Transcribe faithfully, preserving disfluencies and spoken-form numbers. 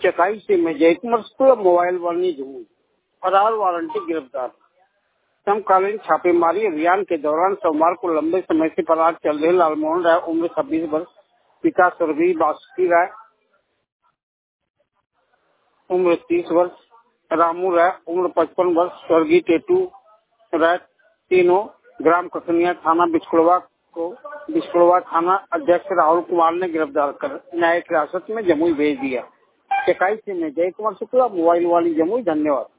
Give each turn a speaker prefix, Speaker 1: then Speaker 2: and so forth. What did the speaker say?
Speaker 1: चकाई से में जय कुमार शुक्ला मोबाइल वाली जमुई फरार वारंटी गिरफ्तार। समकालीन छापेमारी अभियान के दौरान सोमवार को लंबे समय से फरार चल रहे लालमोहन राय उम्र छब्बीस वर्ष, पिता स्वर्गीय बासुकी राय उम्र तीस वर्ष, रामू राय उम्र पचपन वर्ष, स्वर्गीय टेटू राय तीनों ग्राम कखनिया थाना बिचकुड़वा को बिचकुड़वा थाना अध्यक्ष राहुल कुमार ने गिरफ्तार कर न्यायिक हिरासत में जमुई भेज दिया। चकाई से में जय कुमार शुक्ला मोबाइल वाली जमुई। धन्यवाद।